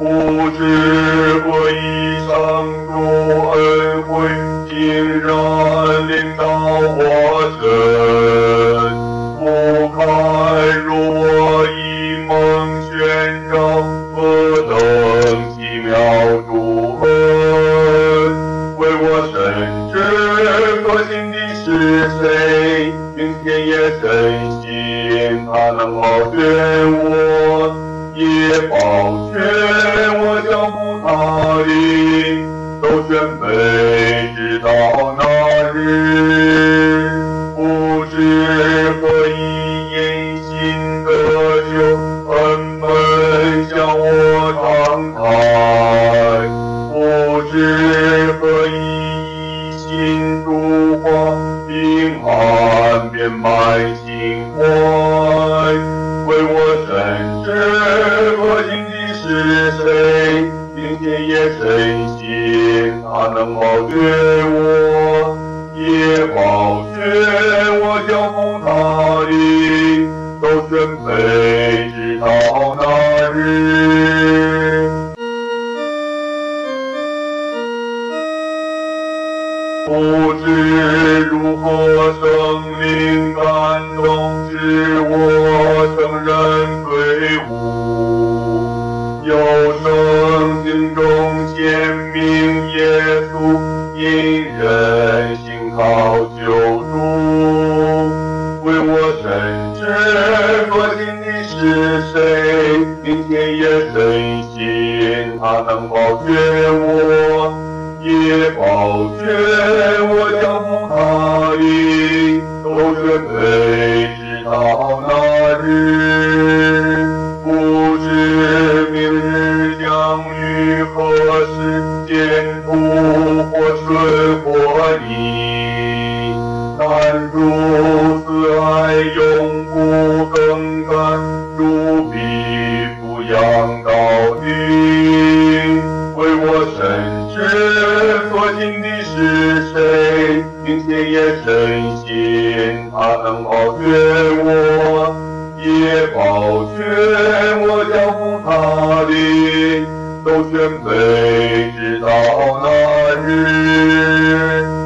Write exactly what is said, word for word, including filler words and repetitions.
不知何以上主恩惠，竟然临到我身。不堪如我以梦宣召，何等奇妙主恩！为我深知可信的是谁，并且也深信他能保全我，也保全我交付他的，都全备直到那日。不知何以因信得救，恩门向我敞开。不知何以以心主话，平安遍满心怀。为我深知可信的是谁，并且也深信他能保全我，也保全我交付他的，都全备直到那日。不知如何生灵感动，使我承认罪污，有圣经中显明耶稣因人信靠救主。为我深知可信的是谁，并且也深信他能保全我，也保全我交付他的，都全备直到那日。不知明日将于何时，前途或顺或逆，但主慈爱永不更改，主必抚养到底。为我深知可信的是谁，并且也深信他能保全我，也保全我交付他的，都全备直到那日。